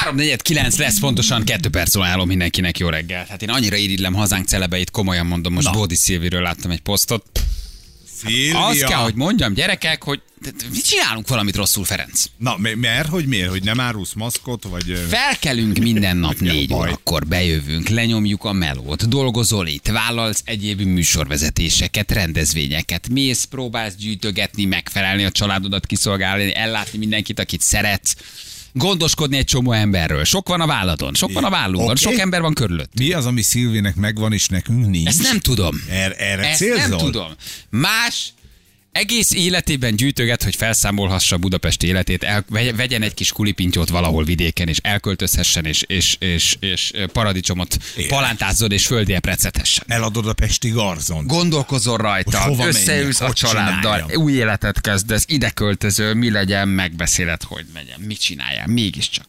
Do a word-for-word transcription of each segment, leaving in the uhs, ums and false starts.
három negyven kilenc lesz, pontosan kettő perc ajánlom mindenkinek, jó reggel. Hát én annyira irigylem hazánk celebeit, komolyan mondom, most Bódi Szilviről láttam egy posztot. Szilvia. Azt kell, hogy mondjam, gyerekek, hogy mi csinálunk valamit rosszul, Ferenc. Na, mert, hogy miért? Hogy nem árulsz maszkot, vagy... Felkelünk minden nap négy órakor, bejövünk, lenyomjuk a melót, dolgozol itt, vállalsz egyéb műsorvezetéseket, rendezvényeket, mész, próbálsz gyűjtögetni, megfelelni a családodat, kiszolgálni, ellátni mindenkit, akit szeretsz. Gondoskodni egy csomó emberről. Sok van a válladon, sok van a vállunkon, okay. Sok ember van körülött. Mi az, ami Szilvének megvan, és nekünk nincs? Ezt nem tudom. Er, erre Ezt célzol? nem tudom. Más egész életében gyűjtöget, hogy felszámolhassa Budapest életét, el, vegyen egy kis kulipintyót valahol vidéken, és elköltözhessen, és, és, és, és paradicsomot Éle. palántázzon, és földi eprecethesen. Eladod a pesti garzont. Gondolkozol rajta, összeülsz a családdal, csináljam? Új életet kezdesz, ide költözöl, mi legyen, megbeszéled, hogy legyen, mit csináljál, mégiscsak.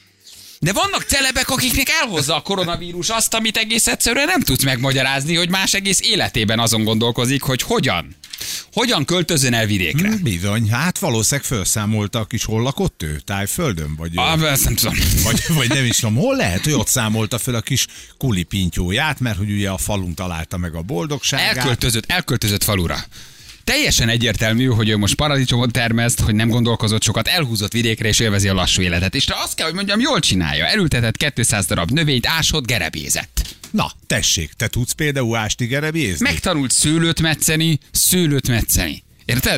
De vannak celebek, akiknek elhozza a koronavírus azt, amit egész egyszerűen nem tudsz megmagyarázni, hogy más egész életében azon gondolkozik, hogy hogyan. Hogyan költözön el vidékre? Hmm, bizony, hát valószínűleg felszámolta, is hol lakott ő? Tájföldön? Vagy, ah, ezt nem tudom. Vagy, vagy nem is tudom, hol lehet, hogy ott számolta fel a kis kulipintyóját, mert hogy ugye a falun találta meg a boldogságát. Elköltözött, elköltözött falura. Teljesen egyértelmű, hogy ő most paradicsomot termeszt, hogy nem gondolkozott sokat, elhúzott vidékre és élvezi a lassú életet. És azt kell, hogy mondjam, jól csinálja. Elültetett kétszáz darab növényt, ásott, gerebézett. Na, tessék, te tudsz például ásni, gerebézni? Megtanult szőlőt metszeni, szőlőt metszeni. Érted?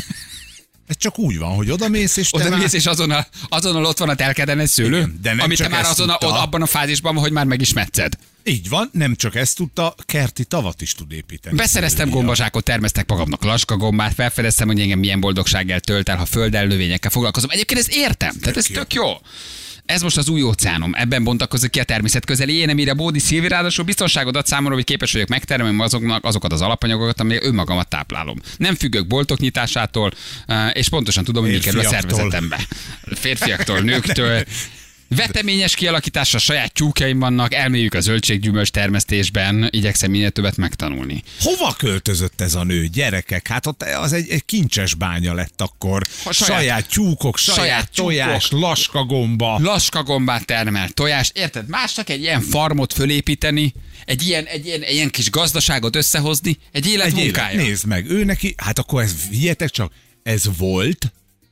Ez csak úgy van, hogy odamész, és te odamész, már... és azonnal, azonnal ott van a telkeden egy szőlő, igen, de amit te már azonnal, abban a fázisban, hogy már meg is metszed. Így van, nem csak ezt tudta, kerti tavat is tud építeni. Beszereztem gombazsákot, termesztek magamnak laskagombát, felfedeztem, hogy engem milyen boldogsággal tölt el, ha földdel, növényekkel foglalkozom. Egyébként ezt értem, tök tehát ez jó. Tök jó. Ez most az új óceánom, ebben bontakozik ki a természet közeli énemére Bódi Szilvi, ráadásul biztonságot ad számomra, hogy képes vagyok megtermelni azoknak, azokat az alapanyagokat, amelyek önmagamat táplálom. Nem függök boltok nyitásától, és pontosan tudom, hogy mi kerül a szervezetembe. Férfiaktól, nőktől. Veteményes kialakításra, saját tyúkjaim vannak, elmélyük a zöldséggyümölcs termesztésben, igyekszem minél többet megtanulni. Hova költözött ez a nő, gyerekek? Hát ott az egy, egy kincses bánya lett akkor. Ha saját, saját tyúkok, saját, saját tojás, tyúkok, laskagomba. Laskagombát termel, tojást, érted? Másnak egy ilyen farmot fölépíteni, egy ilyen, egy ilyen, egy ilyen kis gazdaságot összehozni, egy élet egy munkája. Élet, nézd meg, ő neki, hát akkor ez, figyeljetek csak, ez volt...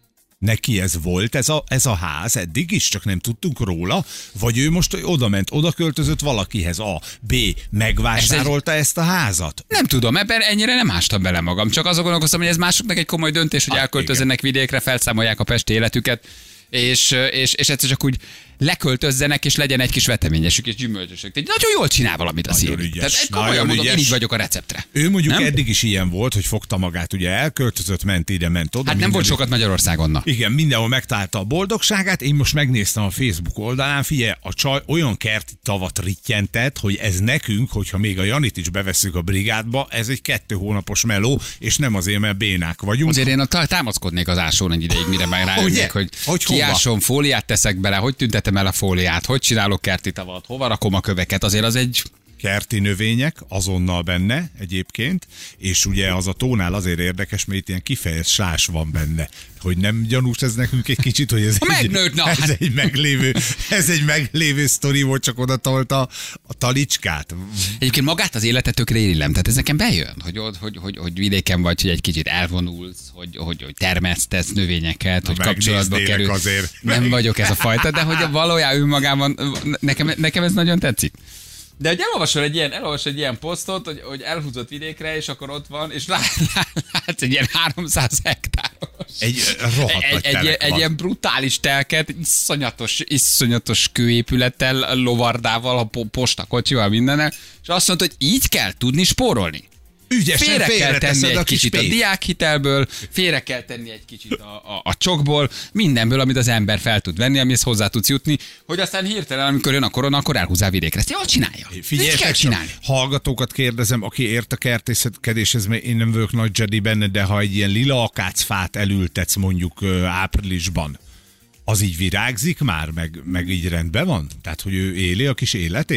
Neki ez volt, ez a, ez a ház, eddig is, csak nem tudtunk róla, vagy ő most oda ment, oda költözött valakihez, A, B, megvásárolta ez egy... ezt a házat? Nem tudom, ebben ennyire nem ástam bele magam, csak azon gondolkoztam, hogy ez másoknak egy komoly döntés, hogy ah, elköltözzenek igen. vidékre, felszámolják a pesti életüket, és, és, és egyszer csak úgy leköltözzenek, és legyen egy kis veteményesük és gyümölcsösük. Tehát nagyon jól csinál valamit a Szilvi. Tehát komolyan mondom, én így vagyok a receptre. Ő mondjuk nem? Eddig is ilyen volt, hogy fogta magát, ugye elköltözött, ment ide, ment oda. Hát nem volt sokat Magyarországon. Na. Igen, mindenhol megtalálta a boldogságát. Én most megnéztem a Facebook oldalán, figyelj, a csaj olyan kerti tavat rittyentett, hogy ez nekünk, hogyha még a Janit is bevesszük a brigádba, ez egy kettő hónapos meló, és nem azért, mert bénák vagyunk. Azért én a támaszkodnék az ásón egy ideig, mire meg rájönnék, hogy, hogy kiásom, fóliát teszek bele, hogy tüntetem el a fóliát, hogy csinálok kerti tavat, hova rakom a köveket, azért az egy... Kerti növények azonnal benne egyébként, és ugye az a tónál azért érdekes, mert itt ilyen kifejezett sás van benne. Hogy nem gyanús ez nekünk egy kicsit, hogy ez, egy, ez egy meglévő, ez egy meglévő sztori volt, csak oda tolta a talicskát. Egyébként magát az életet tökre irigylem, tehát ez nekem bejön, hogy, hogy, hogy, hogy vidéken vagy, hogy egy kicsit elvonulsz, hogy, hogy, hogy termesztesz növényeket, na, hogy kapcsolatba kerül. Azért. Nem meg... vagyok ez a fajta, de hogy valójában önmagában, nekem, nekem ez nagyon tetszik. De hogy elolvasol egy ilyen, elolvasol egy ilyen posztot, hogy, hogy elhúzott vidékre, és akkor ott van, és látsz lá, lá, egy ilyen háromszáz hektáros. Egy rohadt egy, nagy egy, egy ilyen brutális telket, iszonyatos, iszonyatos kőépülettel, lovardával, a postakocsival, mindennel, és azt mondta, hogy így kell tudni spórolni. Ügyesen félre kell tenni egy a kicsit pénz. a diákhitelből, félre kell tenni egy kicsit a, a, a csokból, mindenből, amit az ember fel tud venni, amihez hozzá tudsz jutni, hogy aztán hirtelen, amikor jön a korona, akkor elhúzzál vidékre. Ezt jól csinálja. Így kell csinálni. Hallgatókat kérdezem, aki ért a kertészetkedéshez, mert én nem vagyok nagy Jedi benne, de ha egy ilyen lila akácfát elültetsz mondjuk áprilisban, az így virágzik már, meg, meg így rendben van? Tehát, hogy ő éli a kis életét?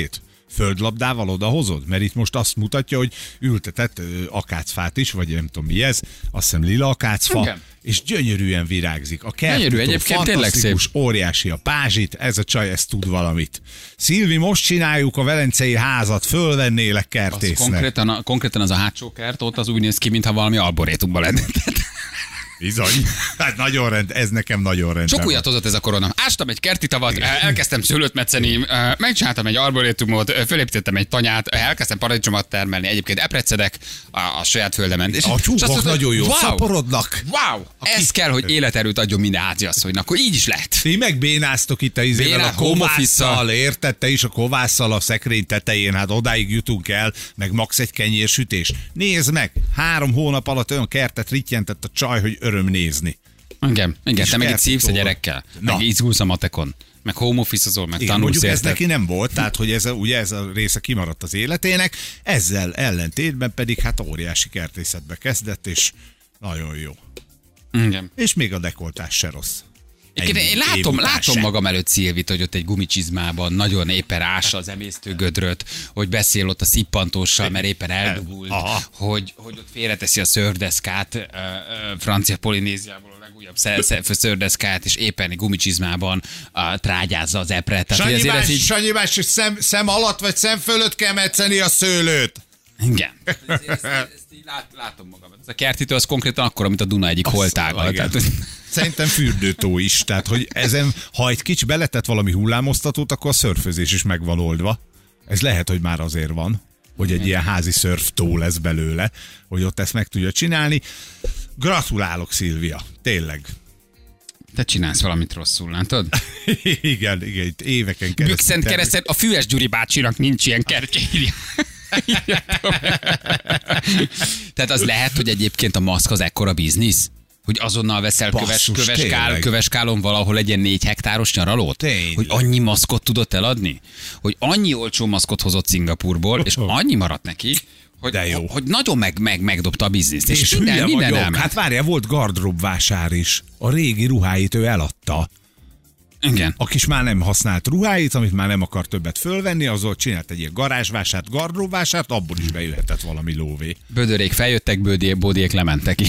földlabdával odahozod? Mert itt most azt mutatja, hogy ültetett akácfát is, vagy nem tudom mi ez, azt hiszem lila akácfa, igen. És gyönyörűen virágzik. A kertító fantasztikus, óriási a pázsit, ez a csaj, ez tud valamit. Szilvi, most csináljuk a velencei házat, fölvennélek kertésznek. Az konkrétan, konkrétan az a hátsó kert, ott az úgy néz ki, mintha valami arborétumban lenne. Bizony. Hát nagyon rend, ez nekem nagyon rend. Sok újat hozott ez a korona. Ástam egy kerti tavat, elkezdtem szőlőt metszeni, megcsináltam egy arborétumot, fölépítettem egy tanyát, elkezdtem paradicsomot termelni, egyébként eprecedek a, a saját földemen. És a csúfok nagyon jó, wow, szaporodnak. Wow, ez kell, hogy életerőt adjon minden háziasszonynak, akkor így is lehet. Ti megbénáztok itt a izével, a kovásszal, érted, te is a kovásszal a szekrény tetején, hát odáig jutunk el, meg max egy kenyérsütés. Nézd meg, három hónap alatt olyan kertet rittyentett a csaj, hogy öröm nézni. Igen, igen, te meg itt szívsz a gyerekkel, na. Meg izgulsz a matekon, meg home office-ozol, meg igen, tanulsz mondjuk érted. Ez neki nem volt, tehát hogy ez a, ugye ez a része kimaradt az életének, ezzel ellentétben pedig hát óriási kertészetbe kezdett, és nagyon jó. Igen. És még a dekoltás se rossz. Én, én látom, látom magam előtt Szilvit, hogy ott egy gumicsizmában nagyon éppen ássa az emésztőgödröt, hogy beszél ott a szippantóssal, mert éppen eldugult, hogy, hogy ott félreteszi a szördeszkát, uh, uh, Francia Polinéziából a legújabb szördeszkát, és éppen egy gumicsizmában uh, trágyázza az epret. Sanyi más, így... Sanyi más, hogy szem, szem alatt vagy szem fölött kell metszeni a szőlőt. Igen. Ezt, ezt, ezt, ezt így lát, látom magam. Ez a kertítő az konkrétan akkora, mint a Duna egyik holtága. Tehát... Szerintem fürdőtó is. Tehát, hogy ezen, ha egy kicsi beletett valami hullámoztatót, akkor a szörfözés is meg van oldva. Ez lehet, hogy már azért van, hogy egy ilyen házi szörftó lesz belőle, hogy ott ezt meg tudja csinálni. Gratulálok, Szilvia. Tényleg. Te csinálsz valamit rosszul, látod? igen, igen, itt éveken keresztül. Bükszent keresztül, a Füves Gyuri bácsinak nincs ilyen kertjéri. Tehát az lehet, hogy egyébként a maszk az ekkora biznisz? Hogy azonnal veszel köves, köveskál, köveskálon valahol egy ilyen négy hektáros nyaralót? Tényleg. Hogy annyi maszkot tudott eladni? Hogy annyi olcsó maszkot hozott Szingapurból, és annyi maradt neki, hogy, hogy nagyon meg, meg, megdobta a bizniszt. És, és minden, minden elment. Hát várjál, volt gardróbvásár is. A régi ruháit ő eladta. Igen. A kis már nem használt ruháit, amit már nem akar többet fölvenni, azon csinált egy ilyen garázsvásárt, gardróbvásárt, abból is bejöhetett valami lóvé. Bödörék feljöttek, bődiék lementek.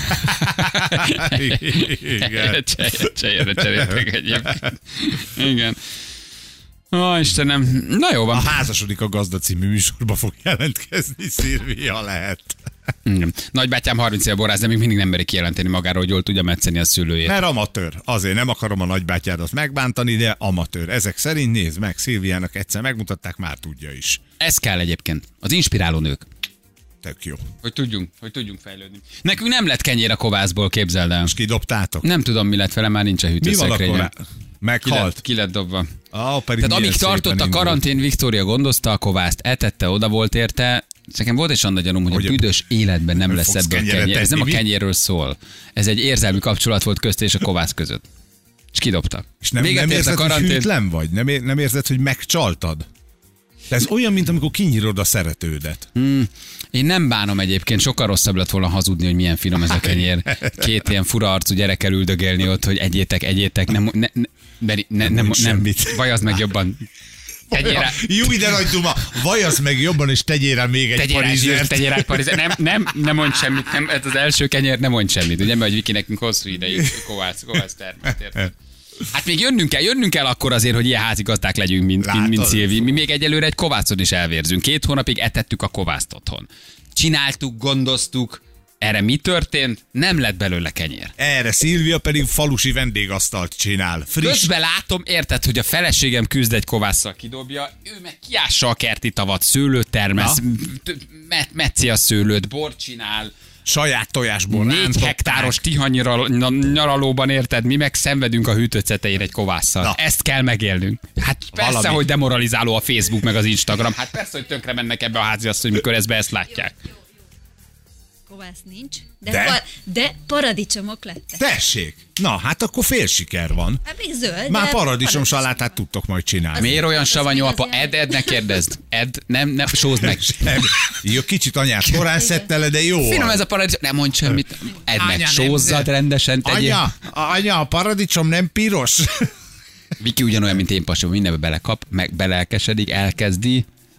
Igen. Csejjére cseréltek egyébként. Igen. Ó, Istenem, na jó van. A Házasodik a gazda című műsorba fog jelentkezni, Szilvia, lehet. Igen. Nagybátyám harminc éve borász, de még mindig nem meri kijelenteni magáról, hogy jól tudja metszeni a szülőjét. Mert amatőr. Azért nem akarom a nagybátyádat megbántani, de amatőr. Ezek szerint nézd meg, Szilviának egyszer megmutatták, már tudja is. Ez kell egyébként. Az inspiráló nők. Tök jó. Hogy tudjunk, hogy tudjunk fejlődni. Nekünk nem lett kenyér a kovászból, képzeld el. És kidobtátok? Nem tudom, mi lett vele, már nincs a hűtőszekrényen. Mi van akkor? Meghalt? Ki lett, ki lett dobva. Oh, Tehát amíg tartott a karantén, Viktória gondozta a kovászt, etette, oda volt érte. Nekem volt is annak gyanúm, hogy, hogy a büdös életben nem lesz ebből kenyér. Ez nem a kenyérről szól. Ez egy érzelmi kapcsolat volt közt és a kovász között. És kidobtak. És nem, nem érzed, karantén... hogy hűtlen vagy? Nem, ér, nem érzed, hogy megcsaltad? De ez olyan, mint amikor kinyírod a szeretődet. Hmm. Én nem bánom egyébként, sokkal rosszabb lett volna hazudni, hogy milyen finom ez a kenyér. Két ilyen fura arcú gyerekkel üldögélni ott, hogy egyétek, egyétek, nem, ne, ne, ne, nem, nem, nem, vajazd meg jobban. Tegyél jó, ide nagy duma, vajazd meg jobban, és tegyél rá még egy tegyél parizert. Tegyél rá egy parizert. Nem, nem, nem mondj semmit, nem, ez az első kenyér, nem mondj semmit. Ugye, mert Viki nekünk hosszú ideig kovász, kovász termelt. Hát még jönnünk kell, jönnünk kell akkor azért, hogy ilyen házigazdák legyünk, mint, mint, mint Szilvi. Mi még egyelőre egy kovászon is elvérzünk. Két hónapig etettük a kovászt otthon. Csináltuk, gondoztuk. Erre mi történt? Nem lett belőle kenyér. Erre Szilvia pedig falusi vendégasztalt csinál. Friss. Közben látom, érted, hogy a feleségem küzd egy kovásszal, kidobja, ő meg kiássa a kerti tavat, szőlőt termesz, met, metszi a szőlőt, bort csinál. Saját tojásból Négy rántották. Hektáros tiha nyaralóban, érted, mi meg szenvedünk a hűtőcetején egy kovásszal. Na. Ezt kell megélnünk. Hát persze, valami. Hogy demoralizáló a Facebook meg az Instagram. Hát persze, hogy tönkre mennek ebbe a háziasszony, mikor ezt be ezt látják. Kovász nincs, de, de? Pa, de paradicsomok lettek. Tessék! Na, hát akkor fél siker van. Hát még zöld. Már paradicsom salátát tudtok majd csinálni. Miért olyan savanyú, apa? Ed, Ed, ne kérdezd. Ed, nem, nem, sózd meg. Jó, kicsit anyát korán szedte le, de jó. Finom ez a paradicsom. Nem mondj semmit. Ed meg, sózzad rendesen. Tegyél. Anya, anya, a paradicsom nem piros. Viki ugyanolyan, mint én, pasom. Mindenbe belekap, meg belelkesedik, elkezdi.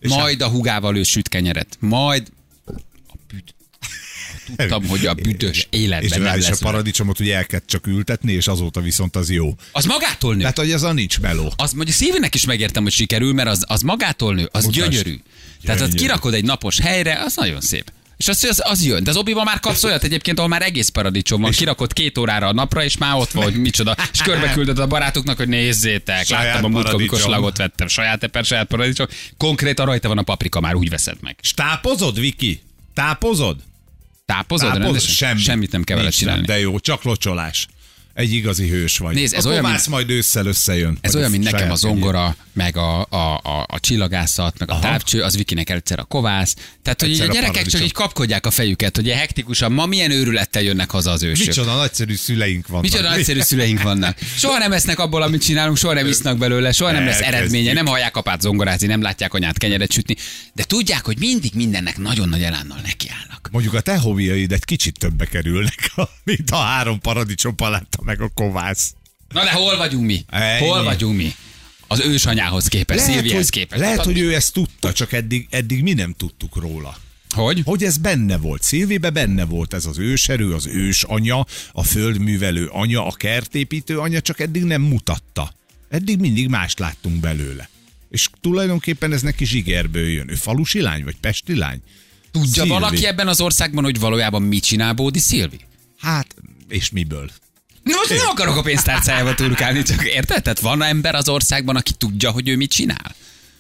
Majd a hugával ő süt kenyeret. Majd a büd... Tudtam, hogy a büdös életben és nem lesz. És lesz. a paradicsomot ugye el kell csak ültetni, és azóta viszont az jó. Az magától nő. Tehát, hogy az a nincs meló. Az mondjuk Szilvinek is megértem, hogy sikerül, mert az, az magától nő, az Mutasd. gyönyörű. Tehát azt kirakod egy napos helyre, az nagyon szép. És az, az, az jön. De az Obiban már kapsz olyat egyébként, ahol már egész paradicsom van. Kirakod két órára a napra, és már ott van, hogy micsoda. És körbe küldöd a barátoknak, hogy nézzétek. Saját Láttam a múltkor, amikor paradicsom. slagot vettem. Saját eper, saját paradicsom. Konkrétan rajta van a paprika, már úgy veszed meg. És tápozod, Viki? Tápozod? Tápozod? Tápozod? Semmit. Semmit nem kell vele Nincs, csinálni. De jó, csak locsolás. Egy igazi hős vagy. Nézd, ez a olyan, kovász mint- majd ősszel összejön. Ez Vagy olyan, mint nekem saját a zongora, meg a, a, a, a csillagászat, meg a Aha. távcső, az Vikinek egyszer a kovász. Tehát, hogy így Egyszer a a gyerekek paradicsom. csak így kapkodják a fejüket, hogy ilyen hektikusan, ma milyen őrülettel jönnek haza az ősök. Micsoda nagyszerű szüleink vannak. Micsoda nagyszerű szüleink vannak. Soha nem esznek abból, amit csinálunk, soha nem isznak belőle, soha nem lesz Elkezdjük. eredménye, nem hallják apát zongorázni, nem látják anyát kenyeret sütni, de tudják, hogy mindig mindennek nagyon nagy elánnal nekiállnak. Mondjuk a te hobbiaid egy kicsit többe kerülnek, mint a három paradicsom palánta meg a kovász. Na de hol vagyunk mi? Ennyi. Hol vagyunk mi? Az ősanyához képest, Szilvihez hogy, képest. lehet, Hát, hogy ő ezt tudta, csak eddig, eddig mi nem tudtuk róla. hogy? Hogy ez benne volt. Szilvibe benne volt ez az őserő, az ős anya, a földművelő anya, a kertépítő anya, csak eddig nem mutatta. Eddig mindig mást láttunk belőle. És tulajdonképpen ez neki zsigerből jön. Ő falusi lány, vagy pesti lány? Tudja Szilvi. valaki ebben az országban, hogy valójában mit csinál Bódi Szilvi? Hát, és miből? Na, most nem akarok a pénztárcájába turkálni, csak érted? Tehát van ember az országban, aki tudja, hogy ő mit csinál?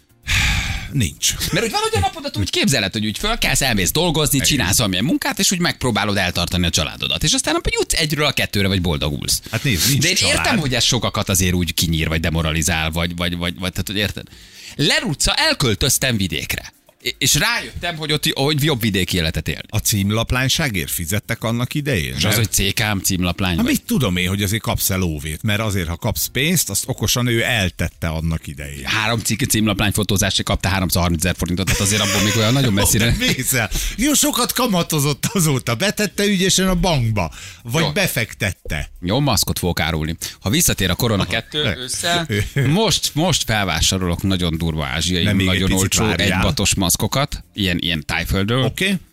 Nincs. Mert úgy valahogy a napodat úgy képzeled, hogy úgy fölkelsz, elmész dolgozni, csinálsz valamilyen munkát, és úgy megpróbálod eltartani a családodat. És aztán hogy jutsz egyről a kettőre, vagy boldogulsz. Hát nézd, nincs De én család. értem, hogy ez sokakat azért úgy kinyír, vagy demoralizál, vagy, vagy, vagy, vagy tehát, hogy érted? Lerutca, elköltöztem vidékre. És rájöttem, hogy ott hogy jobb vidéki életet élni. A címlaplányságért fizettek annak idején? És az, hogy cé ká em címlaplány Na vagy. mit tudom én, hogy azért kapsz el lóvét, mert azért, ha kapsz pénzt, azt okosan ő eltette annak idején. Három cikk címlaplány fotózásra kapta háromszázharminc ezer forintot, tehát azért abból még olyan nagyon messzire. Vészel. Jó, sokat kamatozott azóta. Betette ügyesen a bankba. Vagy Jó. befektette. Jó, maszkot fogok árulni. Ha visszatér a korona kettő össze, most, most felvásárolok nagyon durva ázsiai, Nem, még egy nagyon picit olcsó várjál. egybatos maszkokat, ilyen, ilyen tájföldről. Oké? Okay?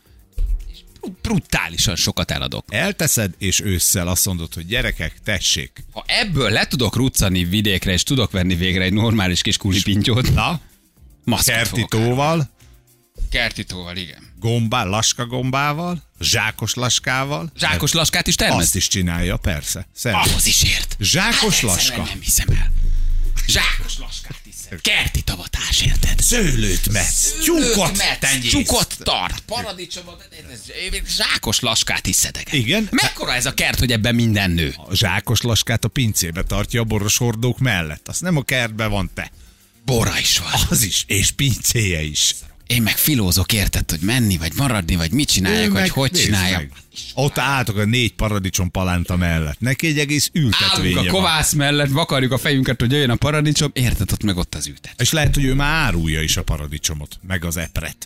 Brutálisan sokat eladok. Elteszed, és ősszel azt mondod, hogy gyerekek, tessék. Ha ebből le tudok ruccani vidékre, és tudok venni végre egy normális kis kulipintyót, Na, maszkot fogok. kertitóval, Kertitóval, igen. gombá, laska gombával, zsákos laskával. Zsákos laskát is termesz? Azt is csinálja, persze. Szervusz. Ahhoz is ért. Zsákos Hát, laska. egyszerűen nem hiszem el. Zsákos laskát hiszem. Kerti tavatás, érted? Szőlőt metsz, tyúkot tenyész. Tyúkot tart, paradicsomot, zsákos laskát hiszedek. Igen. Mekkora ez a kert, hogy ebben minden nő? A zsákos laskát a pincébe tartja a boros hordók mellett. Az nem a kertben van, te. Bora is van. Az is, és pincéje is. Én meg filózok, érted, hogy menni, vagy maradni, vagy mit csináljak, Ő vagy meg- hogy nézd csináljam. meg. Ott álltok a négy paradicsom palánta mellett. Neki egy egész Állunk ültetvénye a van. kovász mellett, vakarjuk a fejünket, hogy jöjjön a paradicsom, érted, ott meg ott az ütet. És lehet, hogy ő már árulja is a paradicsomot, meg az epret.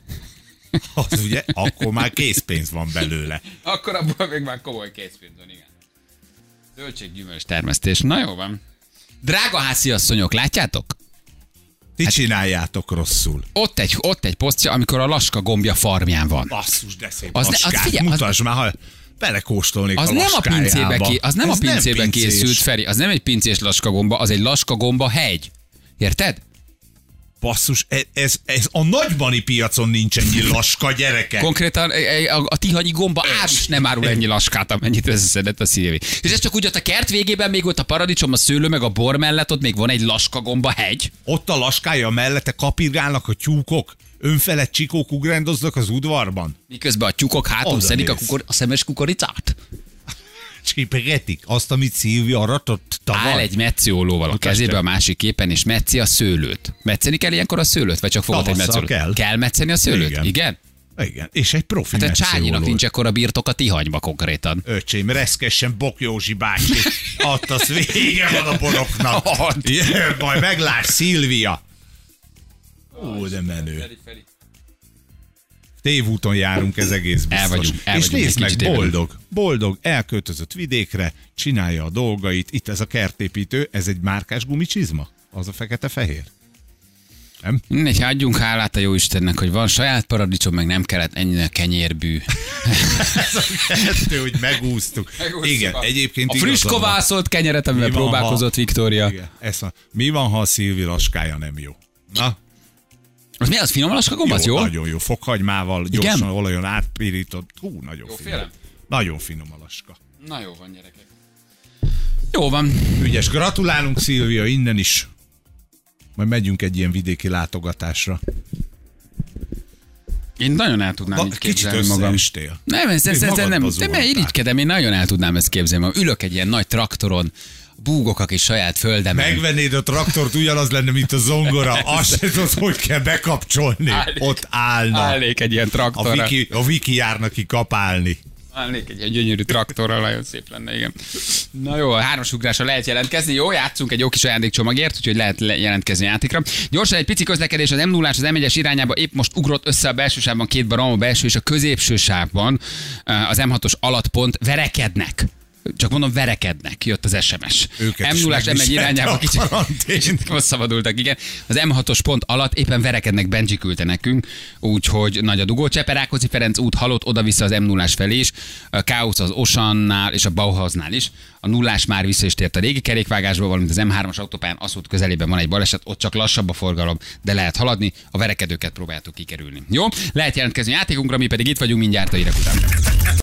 Az ugye, akkor már készpénz van belőle. Akkor abból még már komoly készpénz van, igen. Zöldséggyümölcs termesztés, na jó van. Drága házi asszonyok, látjátok? Ti csináljátok rosszul. Ott egy, ott egy posztja, amikor a laska gombja farmján van. Basszus, de szép Az ne- az laskát. figyelj, az- Mutasd már, ha belekóstolnék Az a nem a pincébe, laskájába. ké, az nem Ez a pincébe pincés. készült, Feri, az nem egy pincés laskagomba, az egy laskagomba hegy. Érted? Basszus, ez, ez, ez a nagybani piacon nincs ennyi laska, gyerekek. Konkrétan a, a, a tihanyi gomba ár is nem árul ennyi laskát, amennyit összeszedett a Szilvi. És ez csak úgy ott a kert végében, még ott a paradicsom, a szőlő, meg a bor mellett, ott még van egy laskagomba hegy. Ott a laskája mellette kapirgálnak a tyúkok, önfelett csikók ugrendoznak az udvarban. Miközben a tyúkok hátul Oda szedik a, mész. kukor, a szemes kukoricát. Csipegetik azt, amit Szilvia aratott tavaly. Áll egy metszőollóval a Mutasd kezébe el. a másik képen, és metzi a szőlőt. Metszeni kell ilyenkor a szőlőt, vagy csak fogod egy Tavasszal metszőlőt? kell. Kell metszeni a szőlőt? Igen. Igen? Igen, és egy profi Hát a Csányinak metszőolló. nincs ekkora birtok a Tihanyba konkrétan. Öcsém, reszkessen Bok Józsi bácsi. Ott az vége van a boroknak. Ott. Jön, majd meglátsz, Szilvia. Ó, de menő. Tévúton járunk, ez egész biztos. El vagyunk, el és vagyunk, nézd egy meg, kicsit boldog, boldog, elköltözött vidékre, csinálja a dolgait. Itt ez a kertépítő, ez egy márkás gumicsizma? Az a fekete-fehér? Nem? Mindegy, adjunk hálát a jó Istennek, hogy van saját paradicsom, meg nem kellett ennyire kenyérbű. Ez a kettő, hogy megúsztuk. megúsztuk. Igen, a, egyébként a friss kovászolt kenyeret, amivel van, próbálkozott ha, Viktória. Igen, ez a, mi van, ha a Szilvi laskája nem jó? Na? Az mi az, finom a laskagomba, az jó? Nagyon jó, fokhagymával, gyorsan igen? Olajon átpirított. Hú, nagyon jó, finom. Félem. Nagyon finom a laska. Na jó van, gyerekek. Jó van. Ügyes, gratulálunk Szilvia innen is. Majd megyünk egy ilyen vidéki látogatásra. Én nagyon el tudnám Na, így képzelni magam. Kicsit Nem, ez, ez, ez, nem, de mert irigykedem, én nagyon el tudnám ezt képzelni magam. Ülök egy ilyen nagy traktoron, búgok a kis saját földemen. Megvennéd a traktort, ugyanaz lenne, mint a zongora. Azt se tudod, hogy kell bekapcsolni. Állnék, ott állna. Állnék egy ilyen traktorra. A Viki, a Viki járna ki kapálni. Állnék egy, egy gyönyörű traktorral, nagyon szép lenne, igen. Na jó, a hármas ugrásra lehet jelentkezni. Jó, játszunk egy jó kis ajándékcsomagért, úgyhogy lehet jelentkezni a játékra. Gyorsan egy pici közlekedés, az em nullás az em egyes irányába épp most ugrott össze a belső sávban két barom, a belső és a középső sávban az em hatos alattpont verekednek. Csak mondom, verekednek, jött az es em es. em nullás em egy irányába kicsit szabadultak, igen. Az em hatos pont alatt éppen verekednek, Benji küldte nekünk, úgyhogy nagy a dugó. Cseper Rákóczi Ferenc út halott oda-vissza az em nullás felé is, a Káosz az Osannál és a Bauhausnál is. A nullás már vissza is tért a régi kerékvágásból, valamint az em hármas autópályán az út közelében van egy baleset, ott csak lassabb a forgalom, de lehet haladni, a verekedőket próbáltuk kikerülni. Jó? Lehet jelentkezni a játékunkra, mi pedig itt vagyunk mindjárt a hírek után.